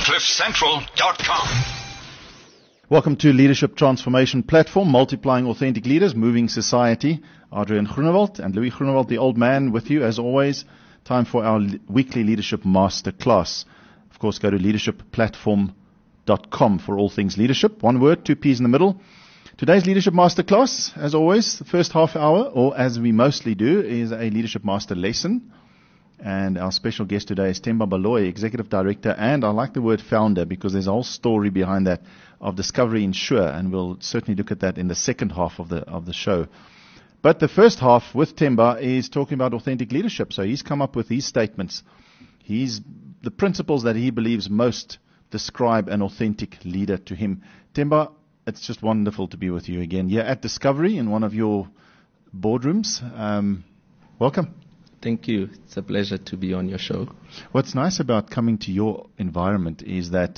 CliffCentral.com. Welcome to Leadership Transformation Platform, multiplying authentic leaders, moving society. Adrian Groenewald and Louis Groenewald, the old man, with you as always. Time for our weekly Leadership Masterclass. Of course, go to leadershipplatform.com for all things leadership. One word, two P's in the middle. Today's Leadership Masterclass, as always, the first half hour, or as we mostly do, is a Leadership Master lesson. And our special guest today is Themba Baloyi, Executive Director, and I like the word founder because there's a whole story behind that of Discovery Insure, and we'll certainly look at that in the second half of the show. But the first half with Themba is talking about authentic leadership. So he's come up with these statements. The principles that he believes most describe an authentic leader to him. Themba, it's just wonderful to be with you again. You're at Discovery in one of your boardrooms. Welcome. Thank you. It's a pleasure to be on your show. What's nice about coming to your environment is that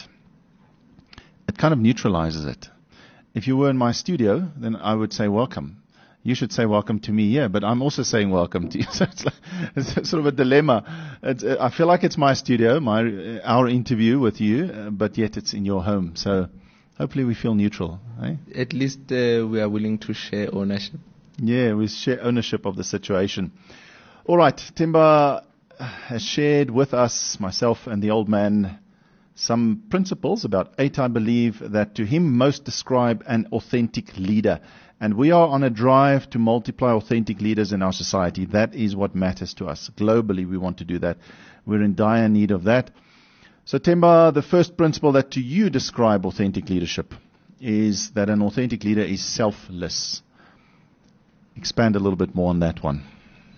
it kind of neutralizes it. If you were in my studio, then I would say welcome. You should say welcome to me here, but I'm also saying welcome to you. So it's sort of a dilemma. I feel like it's my studio, our interview with you, but yet it's in your home. So hopefully we feel neutral. Eh? At least we are willing to share ownership. Yeah, we share ownership of the situation. All right, Themba has shared with us, myself and the old man, some principles, about 8 I believe, that to him most describe an authentic leader. And we are on a drive to multiply authentic leaders in our society. That is what matters to us. Globally, we want to do that. We're in dire need of that. So Themba, the first principle that to you describe authentic leadership is that an authentic leader is selfless. Expand a little bit more on that one.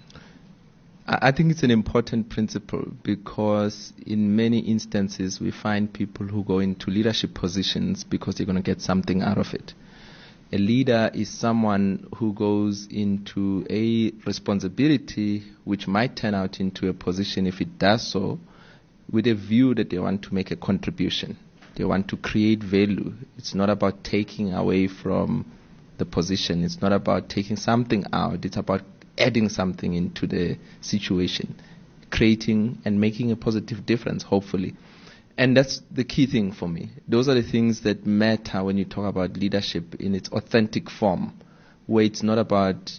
I think it's an important principle because in many instances we find people who go into leadership positions because they're going to get something out of it. A leader is someone who goes into a responsibility which might turn out into a position, if it does so, with a view that they want to make a contribution. They want to create value. It's not about taking away from the position. It's not about taking something out. It's about adding something into the situation, creating and making a positive difference, hopefully. And that's the key thing for me. Those are the things that matter when you talk about leadership in its authentic form, where it's not about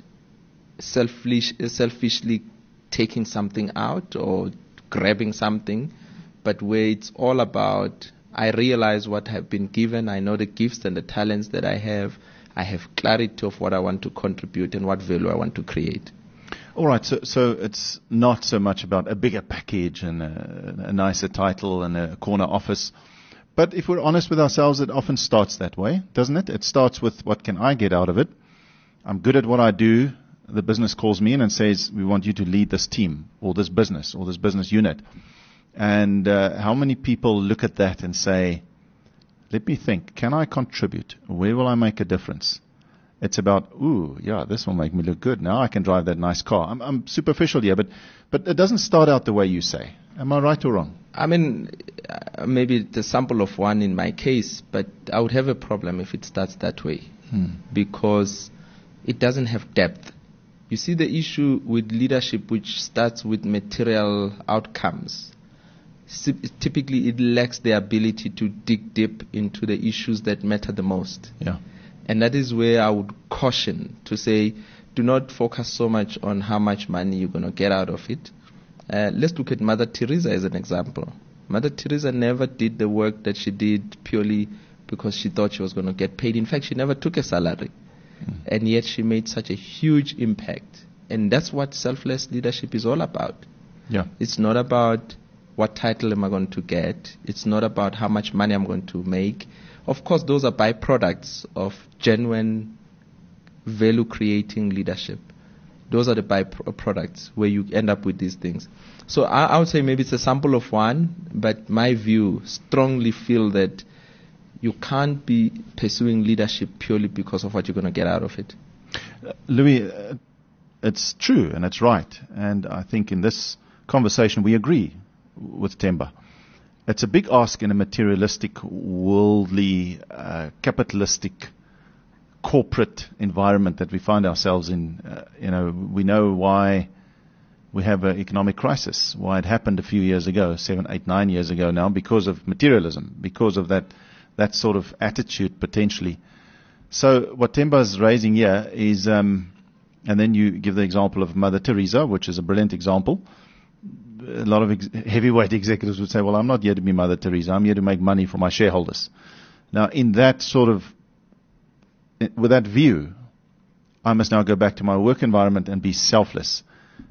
selfishly taking something out or grabbing something, but where it's all about, I realize what I've been given, I know the gifts and the talents that I have clarity of what I want to contribute and what value I want to create. All right, so it's not so much about a bigger package and a nicer title and a corner office. But if we're honest with ourselves, it often starts that way, doesn't it? It starts with, what can I get out of it? I'm good at what I do. The business calls me in and says, we want you to lead this team or this business unit. And how many people look at that and say, let me think, can I contribute? Where will I make a difference? It's about, this will make me look good. Now I can drive that nice car. I'm superficial here, but it doesn't start out the way you say. Am I right or wrong? I mean, maybe the sample of one in my case, but I would have a problem if it starts that way because it doesn't have depth. You see, the issue with leadership, which starts with material outcomes, typically it lacks the ability to dig deep into the issues that matter the most. Yeah. And that is where I would caution to say, do not focus so much on how much money you're going to get out of it. Let's look at Mother Teresa as an example. Mother Teresa never did the work that she did purely because she thought she was going to get paid. In fact, she never took a salary. And yet she made such a huge impact. And that's what selfless leadership is all about. Yeah. It's not about what title am I going to get. It's not about how much money I'm going to make. Of course, those are byproducts of genuine value-creating leadership. Those are the byproducts where you end up with these things. So I would say maybe it's a sample of one, but my view strongly feel that you can't be pursuing leadership purely because of what you're going to get out of it. Louis, it's true and it's right. And I think in this conversation we agree with Themba. It's a big ask in a materialistic, worldly, capitalistic, corporate environment that we find ourselves in. We know why we have an economic crisis. Why it happened a few years ago, 7, 8, 9 years ago now, because of materialism, because of that sort of attitude potentially. So what Themba is raising here is, and then you give the example of Mother Teresa, which is a brilliant example. A lot of heavyweight executives would say, well, I'm not here to be Mother Teresa. I'm here to make money for my shareholders. Now, in that with that view, I must now go back to my work environment and be selfless.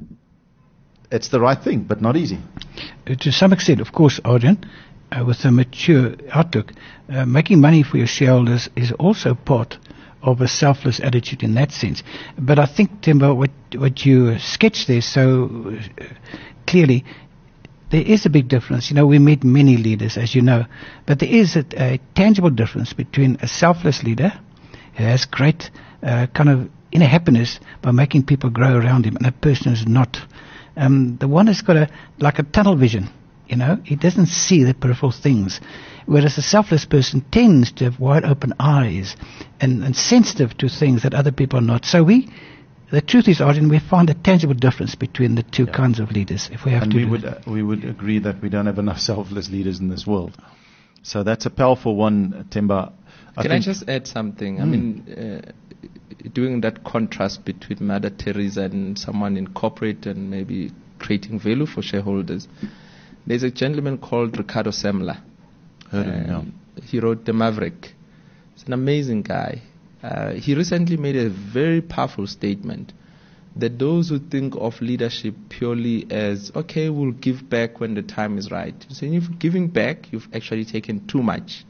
It's the right thing, but not easy. To some extent, of course, Adrian, with a mature outlook, making money for your shareholders is also part of a selfless attitude in that sense. But I think, Themba, what you sketched there so clearly, there is a big difference. We meet many leaders, as you know, but there is a tangible difference between a selfless leader who has great kind of inner happiness by making people grow around him, and a person who's not. The one has got like a tunnel vision. He doesn't see the peripheral things, whereas a selfless person tends to have wide open eyes and sensitive to things that other people are not. So the truth is, Arjun, we find a tangible difference between the two kinds of leaders. If we have we would agree that we don't have enough selfless leaders in this world. So that's a powerful one, Themba. Can I just add something? I mean, doing that contrast between Mother Teresa and someone in corporate and maybe creating value for shareholders. There's a gentleman called Ricardo Semler. Heard of him, yeah. He wrote The Maverick. He's an amazing guy. He recently made a very powerful statement that those who think of leadership purely as, okay, we'll give back when the time is right. So if you're giving back, you've actually taken too much.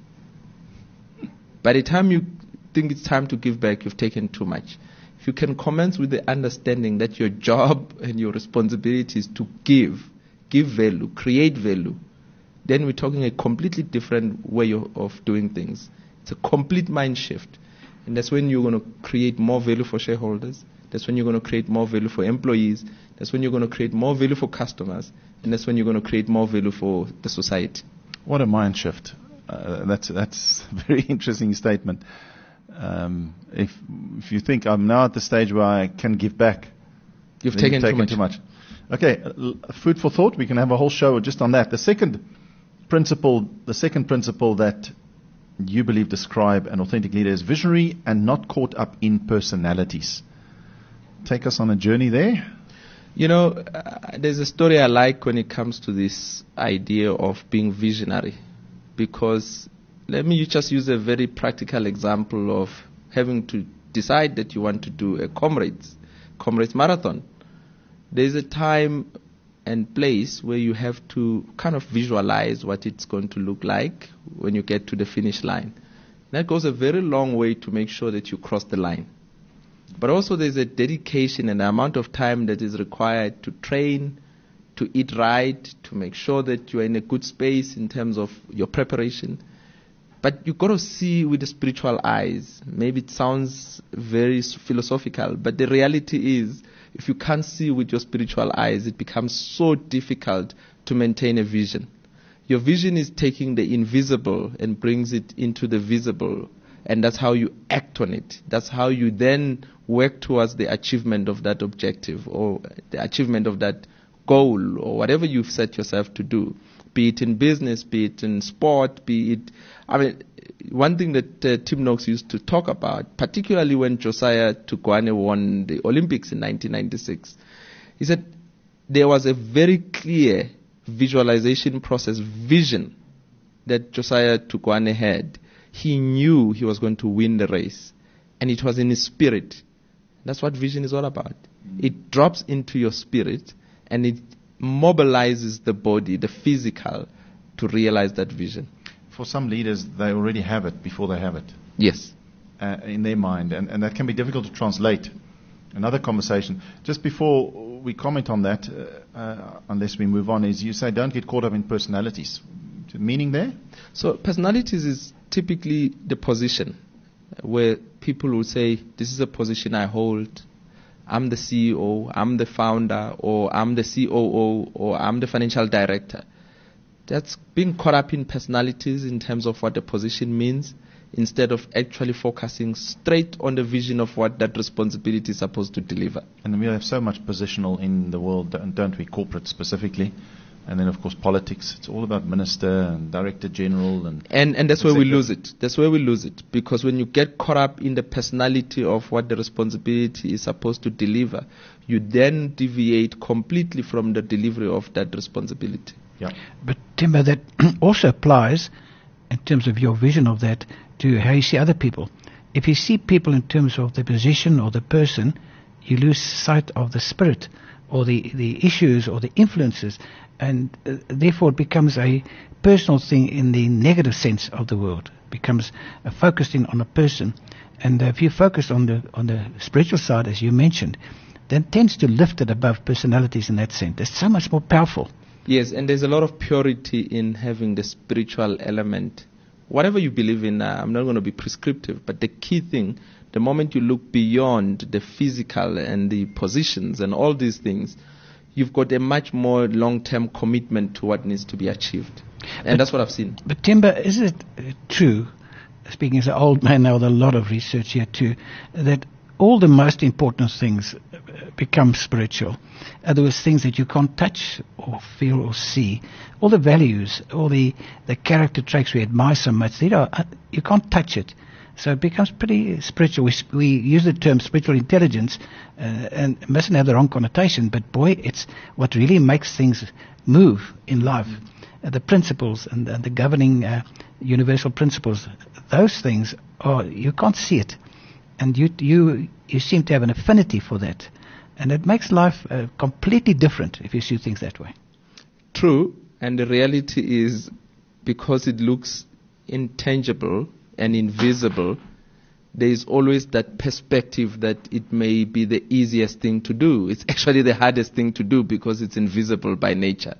By the time you think it's time to give back, you've taken too much. If you can commence with the understanding that your job and your responsibility is to give value, create value, then we're talking a completely different way of doing things. It's a complete mind shift. And that's when you're going to create more value for shareholders. That's when you're going to create more value for employees. That's when you're going to create more value for customers. And that's when you're going to create more value for the society. What a mind shift. That's a very interesting statement. If you think I'm now at the stage where I can give back, you've taken too much. Okay, food for thought. We can have a whole show just on that. The second principle that you believe describe an authentic leader is visionary and not caught up in personalities. Take us on a journey there. There's a story I like when it comes to this idea of being visionary, because let me just use a very practical example of having to decide that you want to do a Comrades Marathon. There's a time and place where you have to kind of visualize what it's going to look like when you get to the finish line. That goes a very long way to make sure that you cross the line. But also there's a dedication and the amount of time that is required to train, to eat right, to make sure that you're in a good space in terms of your preparation. But you've got to see with the spiritual eyes. Maybe it sounds very philosophical, but the reality is, if you can't see with your spiritual eyes, it becomes so difficult to maintain a vision. Your vision is taking the invisible and brings it into the visible, and that's how you act on it. That's how you then work towards the achievement of that objective or the achievement of that goal or whatever you've set yourself to do, be it in business, be it in sport, one thing that Tim Noakes used to talk about, particularly when Josiah Tukwane won the Olympics in 1996, he said there was a very clear visualization process, vision that Josiah Tukwane had. He knew he was going to win the race, and it was in his spirit. That's what vision is all about. It drops into your spirit, and it mobilizes the body, the physical, to realize that vision. For some leaders, they already have it before they have it. Yes. In their mind, and that can be difficult to translate. Another conversation. Just before we comment on that, unless we move on, is you say don't get caught up in personalities. Meaning there? So personalities is typically the position where people will say, this is a position I hold. I'm the CEO, I'm the founder, or I'm the COO, or I'm the financial director. That's being caught up in personalities in terms of what the position means. instead of actually focusing straight on the vision of what that responsibility is supposed to deliver. And we have so much positional in the world, don't we, corporate specifically? And then, of course, politics. It's all about minister and director general. And that's where we lose it. That's where we lose it. Because when you get caught up in the personality of what the responsibility is supposed to deliver, you then deviate completely from the delivery of that responsibility. Yeah. But Timber, that also applies in terms of your vision of that to how you see other people. If you see people in terms of the position or the person, you lose sight of the spirit or the issues or the influences, and therefore it becomes a personal thing in the negative sense of the word. It becomes focused in on a person. And if you focus on the spiritual side, as you mentioned, then tends to lift it above personalities in that sense. It's so much more powerful. Yes, and there's a lot of purity in having the spiritual element. Whatever you believe in, I'm not going to be prescriptive, but the key thing, the moment you look beyond the physical and the positions and all these things, you've got a much more long-term commitment to what needs to be achieved. And that's what I've seen. But Timber, is it true, speaking as an old man now with a lot of research here too, that all the most important things become spiritual? In other words, things that you can't touch or feel or see. All the values, all the character traits we admire so much, you can't touch it. So it becomes pretty spiritual. We use the term spiritual intelligence and it mustn't have the wrong connotation, but boy, it's what really makes things move in life. The principles and the governing universal principles, those things you can't see it. And you seem to have an affinity for that. And it makes life completely different if you see things that way. True, and the reality is, because it looks intangible and invisible, there is always that perspective that it may be the easiest thing to do. It's actually the hardest thing to do because it's invisible by nature.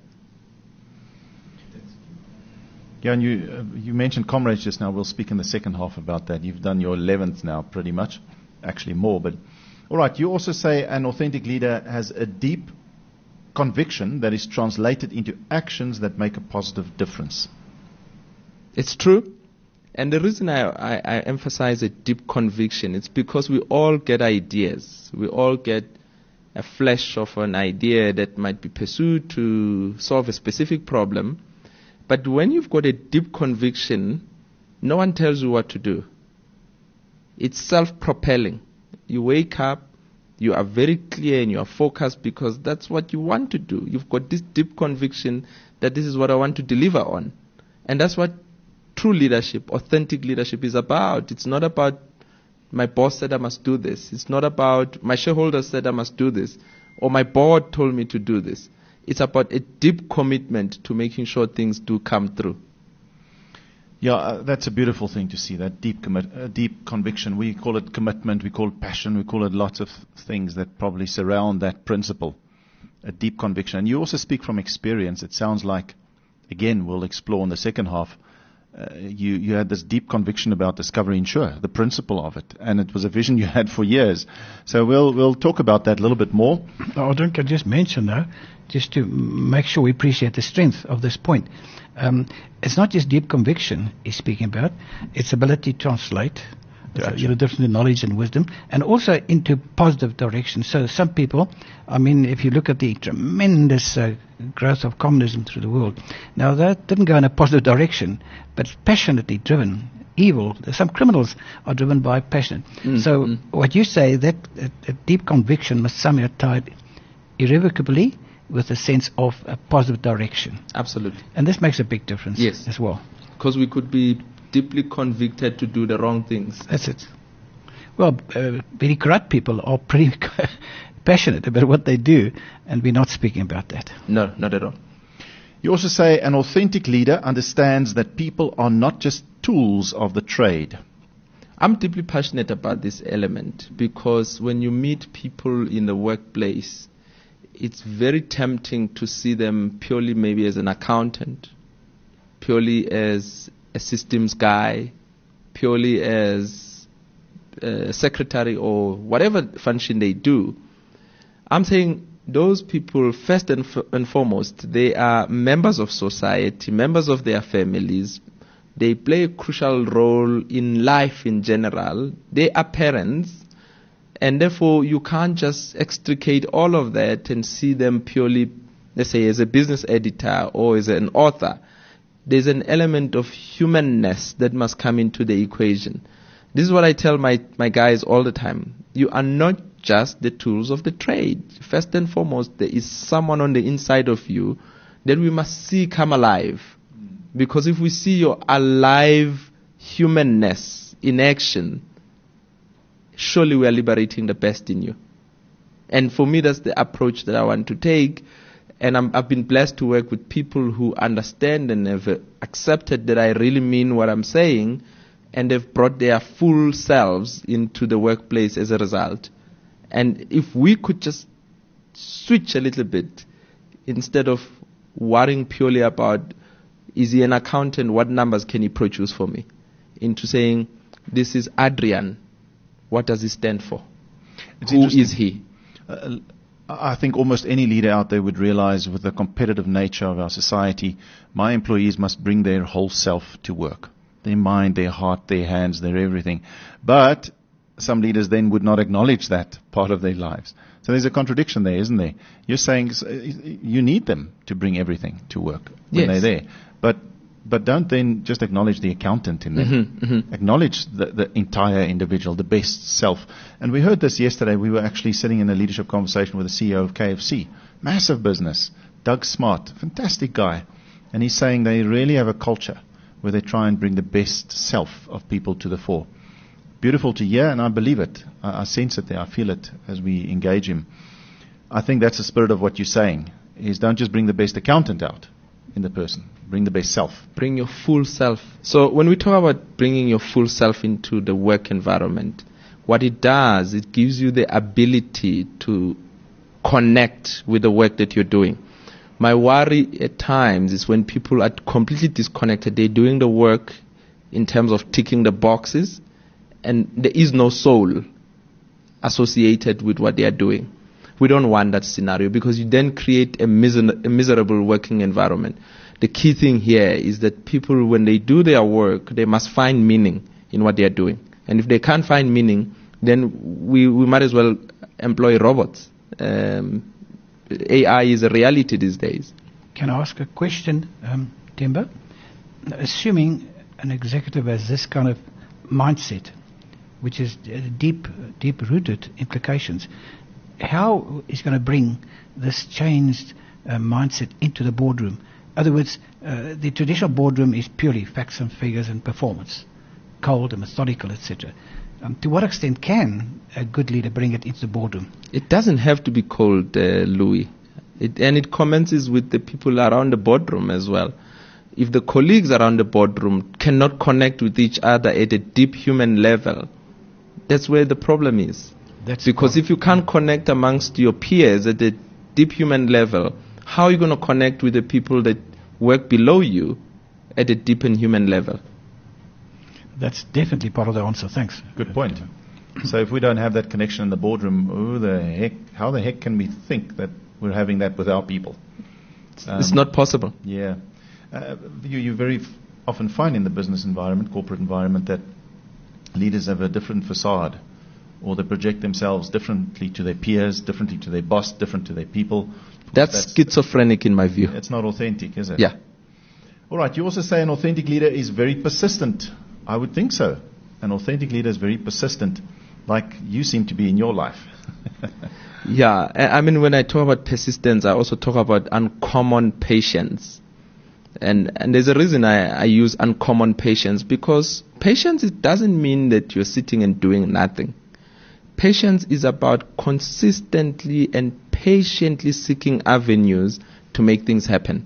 Yeah, and you mentioned comrades just now. We'll speak in the second half about that. You've done your 11th now, pretty much. Actually more, but all right. You also say an authentic leader has a deep conviction that is translated into actions that make a positive difference. It's true. And the reason I emphasize a deep conviction, it's because we all get ideas. We all get a flash of an idea that might be pursued to solve a specific problem. But when you've got a deep conviction, no one tells you what to do. It's self-propelling. You wake up, you are very clear and you are focused because that's what you want to do. You've got this deep conviction that this is what I want to deliver on. And that's what true leadership, authentic leadership is about. It's not about my boss said I must do this. It's not about my shareholders said I must do this. Or my board told me to do this. It's about a deep commitment to making sure things do come through. Yeah, that's a beautiful thing to see, that deep conviction. We call it commitment, we call it passion, we call it lots of things that probably surround that principle, a deep conviction. And you also speak from experience. It sounds like, again, we'll explore in the second half, you had this deep conviction about Discovery Insure, the principle of it, and it was a vision you had for years. So we'll talk about that a little bit more. I don't can just mention though, just to make sure we appreciate the strength of this point. It's not just deep conviction he's speaking about; it's ability to translate, difference in knowledge and wisdom, and also into positive direction. So some people, I mean, if you look at the tremendous growth of communism through the world, now that didn't go in a positive direction, but passionately driven. Evil. Some criminals are driven by passion. What you say, that a deep conviction must somehow tied irrevocably with a sense of a positive direction. Absolutely. And this makes a big difference as well. Because we could be deeply convicted to do the wrong things. That's it. Well, very corrupt people are pretty passionate about what they do, and we're not speaking about that. No, not at all. You also say an authentic leader understands that people are not just tools of the trade. I'm deeply passionate about this element because when you meet people in the workplace, it's very tempting to see them purely maybe as an accountant, purely as a systems guy, purely as a secretary or whatever function they do. I'm saying those people, first and foremost, they are members of society, members of their families. They play a crucial role in life in general. They are parents, and therefore you can't just extricate all of that and see them purely, let's say, as a business editor or as an author. There's an element of humanness that must come into the equation. This is what I tell my guys all the time. You are not just the tools of the trade. First and foremost, there is someone on the inside of you that we must see come alive. Because if we see your alive humanness in action, surely we are liberating the best in you. And for me, that's the approach that I want to take. And I've been blessed to work with people who understand and have accepted that I really mean what I'm saying, and they've brought their full selves into the workplace as a result. And if we could just switch a little bit, instead of worrying purely about, is he an accountant, what numbers can he produce for me, into saying, this is Adrian, what does he stand for? Who is he? I think almost any leader out there would realize, with the competitive nature of our society, my employees must bring their whole self to work. Their mind, their heart, their hands, their everything. But some leaders then would not acknowledge that part of their lives. So there's a contradiction there, isn't there? You're saying you need them to bring everything to work when they're there. But don't then just acknowledge the accountant in them. Acknowledge the entire individual, the best self. And we heard this yesterday. We were actually sitting in a leadership conversation with the CEO of KFC. Massive business. Doug Smart. Fantastic guy. And he's saying they really have a culture where they try and bring the best self of people to the fore. Beautiful to hear, and I believe it. I sense it there. I feel it as we engage him. I think that's the spirit of what you're saying, is don't just bring the best accountant out in the person. Bring the best self. Bring your full self. So when we talk about bringing your full self into the work environment, what it does, it gives you the ability to connect with the work that you're doing. My worry at times is when people are completely disconnected. They're doing the work in terms of ticking the boxes, and there is no soul associated with what they are doing. We don't want that scenario, because you then create a miserable working environment. The key thing here is that people, when they do their work, they must find meaning in what they are doing. And if they can't find meaning, then we might as well employ robots. AI is a reality these days. Can I ask a question, Temba? Assuming an executive has this kind of mindset, which is deep-rooted implications, how is going to bring this changed mindset into the boardroom? In other words, the traditional boardroom is purely facts and figures and performance, cold and methodical, etc. To what extent can a good leader bring it into the boardroom? It doesn't have to be cold, Louis. And it commences with the people around the boardroom as well. If the colleagues around the boardroom cannot connect with each other at a deep human level, that's where the problem is. Because if you can't connect amongst your peers at a deep human level, how are you going to connect with the people that work below you at a deep and human level? That's definitely part of the answer. Thanks. Good point. So if we don't have that connection in the boardroom, how the heck can we think that we're having that with our people? It's not possible. Yeah. You very often find in the business environment, corporate environment, that leaders have a different facade, or they project themselves differently to their peers, differently to their boss, different to their people. That's schizophrenic in my view. It's not authentic, is it? Yeah. All right. You also say an authentic leader is very persistent. I would think so. An authentic leader is very persistent, like you seem to be in your life. Yeah. I mean, when I talk about persistence, I also talk about uncommon patience. And there's a reason I use uncommon patience, because patience, it doesn't mean that you're sitting and doing nothing. Patience is about consistently and patiently seeking avenues to make things happen.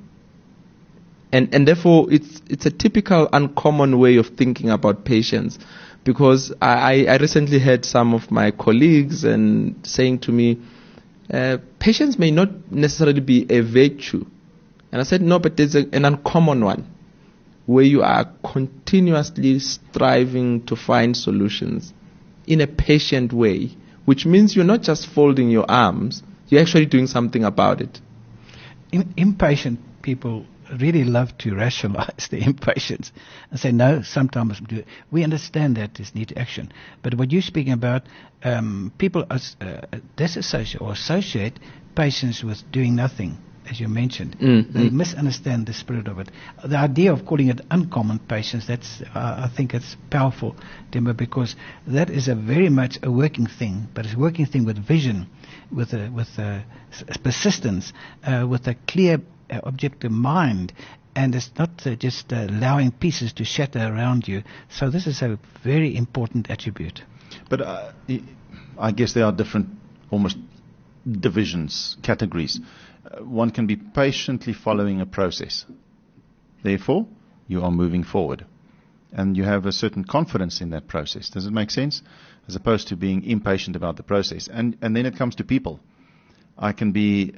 And therefore, it's a typical uncommon way of thinking about patience, because I recently had some of my colleagues and saying to me, patience may not necessarily be a virtue. And I said, no, but there's an uncommon one, where you are continuously striving to find solutions in a patient way, which means you're not just folding your arms, you're actually doing something about it. Impatient people really love to rationalize the impatience and say, no, sometimes we understand that there's need action. But what you're speaking about, people disassociate or associate patience with doing nothing, as you mentioned. They misunderstand the spirit of it. The idea of calling it uncommon patience, that's I think it's powerful, Demba, because that is a very much a working thing, but it's a working thing with vision, with persistence, with a clear objective mind, and it's not just allowing pieces to shatter around you. So this is a very important attribute. But I guess there are different, almost divisions, categories. One can be patiently following a process. Therefore, you are moving forward. And you have a certain confidence in that process. Does it make sense? As opposed to being impatient about the process. And then it comes to people. I can be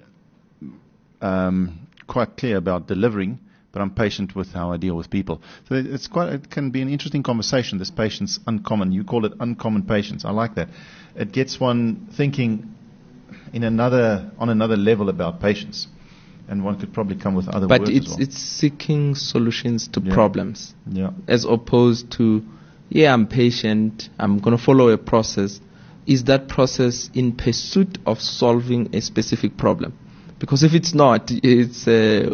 quite clear about delivering, but I'm patient with how I deal with people. So it can be an interesting conversation, this patience uncommon. You call it uncommon patience. I like that. It gets one thinking on another level about patience. And one could probably come with other words as well. But it's seeking solutions to problems. Yeah. As opposed to, I'm patient, I'm going to follow a process. Is that process in pursuit of solving a specific problem? Because if it's not, it's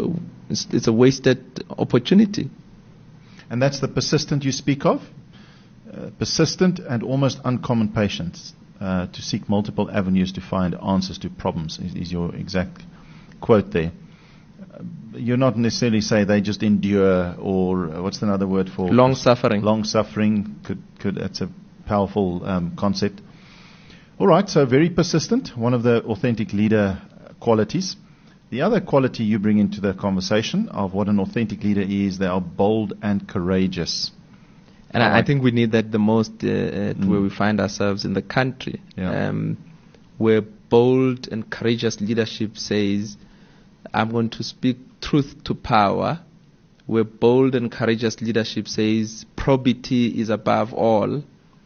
a wasted opportunity. And that's the persistent you speak of? Persistent and almost uncommon patience. To seek multiple avenues to find answers to problems is your exact quote there. You're not necessarily say they just endure, or what's another word for long suffering? Long suffering could that's a powerful concept. All right, so very persistent, one of the authentic leader qualities. The other quality you bring into the conversation of what an authentic leader is, they are bold and courageous. And I think we need that the most where we find ourselves in the country, where bold and courageous leadership says, I'm going to speak truth to power, where bold and courageous leadership says, probity is above all.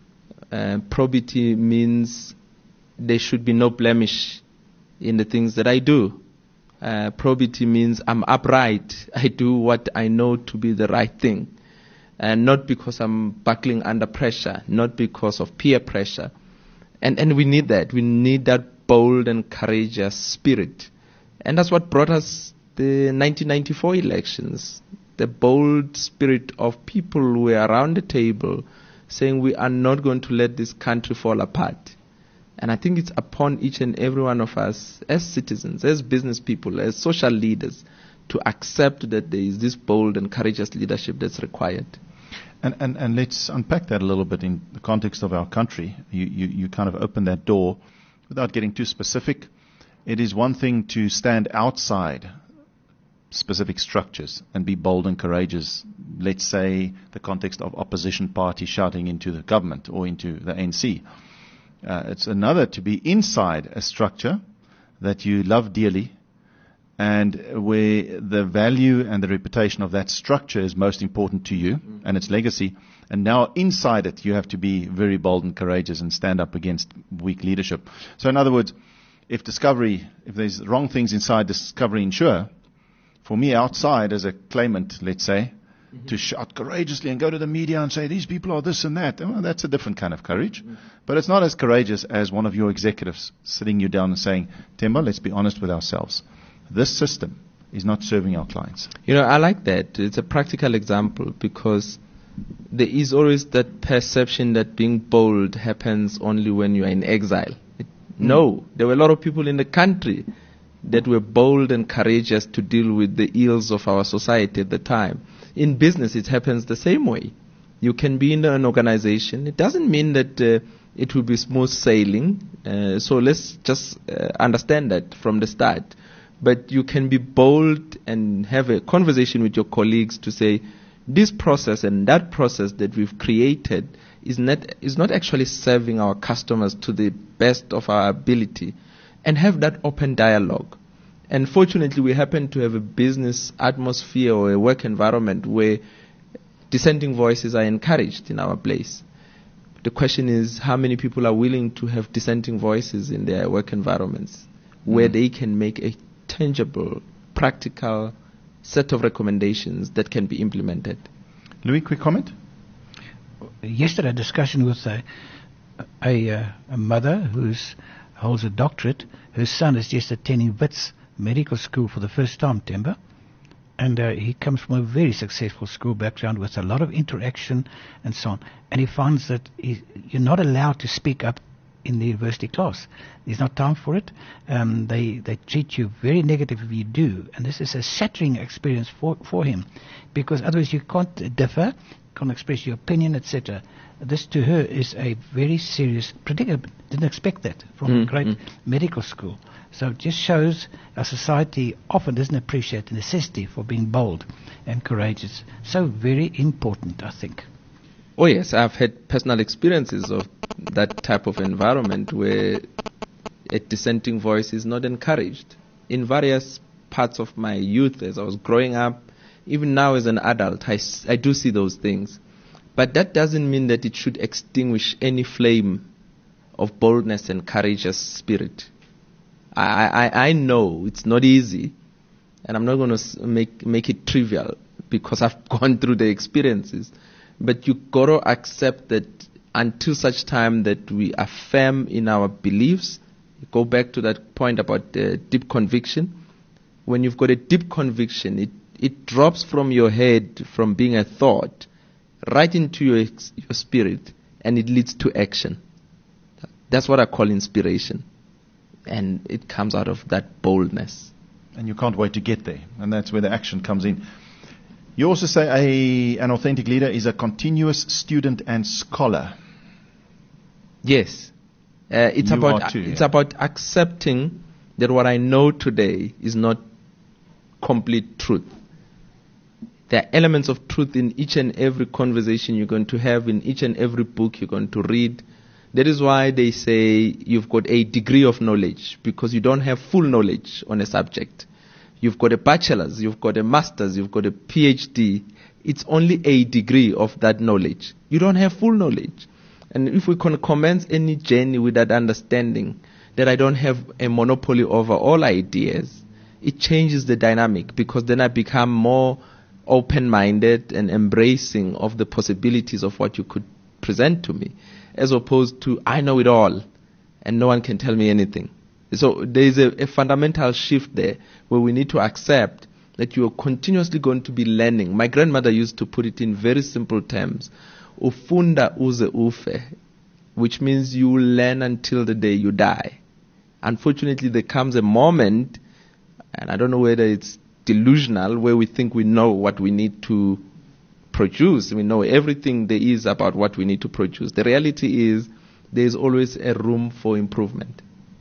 Probity means there should be no blemish in the things that I do. Probity means I'm upright. I do what I know to be the right thing. And not because I'm buckling under pressure, not because of peer pressure. And we need that. We need that bold and courageous spirit. And that's what brought us the 1994 elections. The bold spirit of people who were around the table saying we are not going to let this country fall apart. And I think it's upon each and every one of us as citizens, as business people, as social leaders, to accept that there is this bold and courageous leadership that's required. And let's unpack that a little bit in the context of our country. You kind of open that door without getting too specific. It is one thing to stand outside specific structures and be bold and courageous. Let's say the context of opposition parties shouting into the government or into the ANC. It's another to be inside a structure that you love dearly, and where the value and the reputation of that structure is most important to you and its legacy. And now inside it, you have to be very bold and courageous and stand up against weak leadership. So in other words, if there's wrong things inside Discovery Insure, for me outside as a claimant, let's say, to shout courageously and go to the media and say, these people are this and that, well, that's a different kind of courage. But it's not as courageous as one of your executives sitting you down and saying, Temba, let's be honest with ourselves. This system is not serving our clients. I like that. It's a practical example because there is always that perception that being bold happens only when you are in exile. No, there were a lot of people in the country that were bold and courageous to deal with the ills of our society at the time. In business, it happens the same way. You can be in an organization. It doesn't mean that it will be smooth sailing. So let's just understand that from the start. But you can be bold and have a conversation with your colleagues to say, this process and that process that we've created is not actually serving our customers to the best of our ability, and have that open dialogue. And fortunately, we happen to have a business atmosphere or a work environment where dissenting voices are encouraged in our place. The question is, how many people are willing to have dissenting voices in their work environments where they can make a tangible, practical, set of recommendations that can be implemented. Louis, quick comment? Yesterday, a discussion with a mother who holds a doctorate. Her son is just attending Wits Medical School for the first time, Temba. And he comes from a very successful school background with a lot of interaction and so on. And he finds that you're not allowed to speak up in the university class. There's not time for it. They treat you very negative if you do. And this is a shattering experience for him, because otherwise you can't differ, can't express your opinion, etc. This to her is a very serious predicament. Didn't expect that from a great medical school. So it just shows our society often doesn't appreciate the necessity for being bold and courageous. So very important, I think. Oh yes, I've had personal experiences of that type of environment where a dissenting voice is not encouraged. In various parts of my youth as I was growing up, even now as an adult, I do see those things. But that doesn't mean that it should extinguish any flame of boldness and courageous spirit. I know it's not easy, and I'm not going to make it trivial because I've gone through the experiences. But you got to accept that until such time that we are firm in our beliefs, go back to that point about deep conviction. When you've got a deep conviction, it drops from your head from being a thought right into your spirit, and it leads to action. That's what I call inspiration. And it comes out of that boldness. And you can't wait to get there. And that's where the action comes in. You also say an authentic leader is a continuous student and scholar. Yes. It's about accepting that what I know today is not complete truth. There are elements of truth in each and every conversation you're going to have, in each and every book you're going to read. That is why they say you've got a degree of knowledge, because you don't have full knowledge on a subject. You've got a bachelor's, you've got a master's, you've got a PhD. It's only a degree of that knowledge. You don't have full knowledge. And if we can commence any journey with that understanding that I don't have a monopoly over all ideas, it changes the dynamic, because then I become more open-minded and embracing of the possibilities of what you could present to me, as opposed to I know it all and no one can tell me anything. So there is a fundamental shift there where we need to accept that you are continuously going to be learning. My grandmother used to put it in very simple terms, ufunda uze ufe, which means you will learn until the day you die. Unfortunately, there comes a moment, and I don't know whether it's delusional, where we think we know what we need to produce. We know everything there is about what we need to produce. The reality is there is always a room for improvement.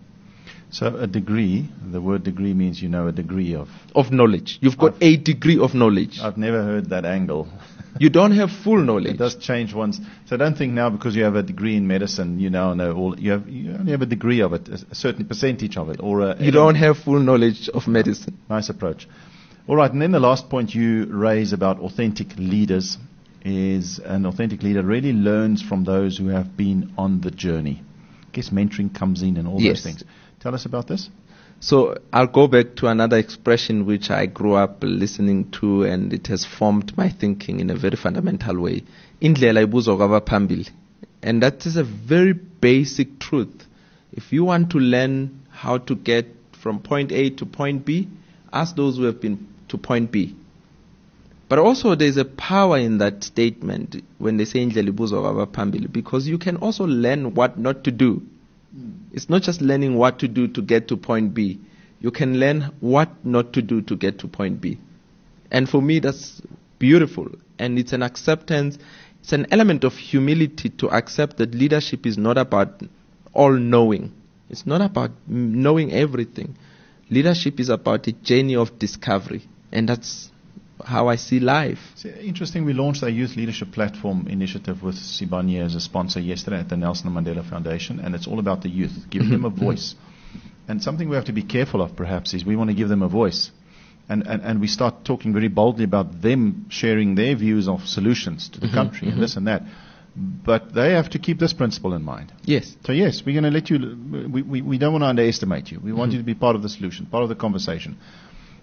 So a degree, the word degree means you know a degree of knowledge. You've got a degree of knowledge. I've never heard that angle. You don't have full knowledge. It does change once. So don't think now because you have a degree in medicine, you now know all. You only have a degree of it, a certain percentage of it, or you don't have full knowledge of medicine. Nice approach. All right, and then the last point you raise about authentic leaders is an authentic leader really learns from those who have been on the journey. I guess mentoring comes in and all those things. Tell us about this. So I'll go back to another expression which I grew up listening to, and it has formed my thinking in a very fundamental way. Indlela ibuzwa kwabaphambili. And that is a very basic truth. If you want to learn how to get from point A to point B, ask those who have been to point B. But also there's a power in that statement when they say indlela ibuzwa kwabaphambili, because you can also learn what not to do. It's not just learning what to do to get to point B. You can learn what not to do to get to point B. And for me, that's beautiful. And it's an acceptance. It's an element of humility to accept that leadership is not about all-knowing. It's not about knowing everything. Leadership is about a journey of discovery. And that's how I see life. It's interesting. We launched our Youth Leadership Platform initiative with Sibanye as a sponsor yesterday at the Nelson Mandela Foundation, and it's all about the youth, giving them a voice. And something we have to be careful of perhaps is we want to give them a voice. And we start talking very boldly about them sharing their views of solutions to the country and this and that. But they have to keep this principle in mind. Yes. So yes, we're going to let you, we don't want to underestimate you. We want you to be part of the solution, part of the conversation.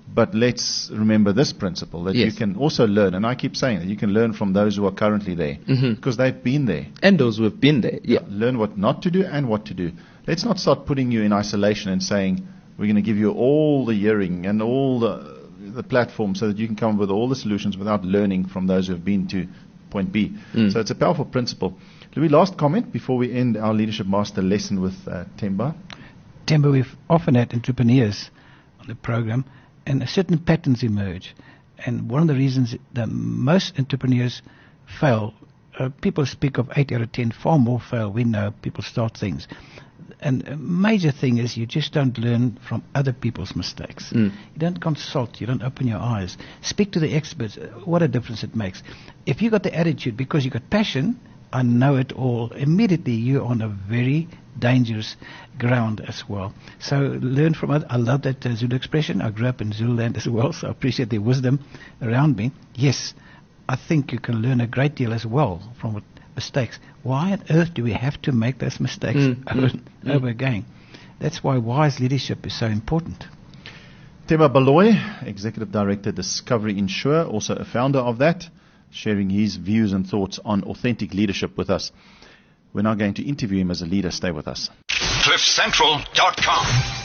But let's remember this principle, that you Yes. can also learn, and I keep saying that you can learn from those who are currently there, because they've been there. And those who have been there, yeah. Learn what not to do and what to do. Let's not start putting you in isolation and saying, we're going to give you all the hearing and all the platform so that you can come up with all the solutions without learning from those who have been to point B. So it's a powerful principle. Louis, last comment before we end our Leadership Master lesson with Themba. Themba, we've often had entrepreneurs on the program, and certain patterns emerge. And one of the reasons that most entrepreneurs fail, people speak of 8 out of 10, far more fail. We know people start things. And a major thing is you just don't learn from other people's mistakes. You don't consult. You don't open your eyes. Speak to the experts. What a difference it makes. If you got the attitude because you got passion, I know it all, immediately you're on a very dangerous ground as well. So learn from others. I love that Zulu expression. I grew up in Zululand as well, so I appreciate their wisdom around me. Yes, I think you can learn a great deal as well from mistakes. Why on earth do we have to make those mistakes over and over again? That's why wise leadership is so important. Themba Baloyi, Executive Director, Discovery Insure, also a founder of that, sharing his views and thoughts on authentic leadership with us. We're now going to interview him as a leader. Stay with us. CliffCentral.com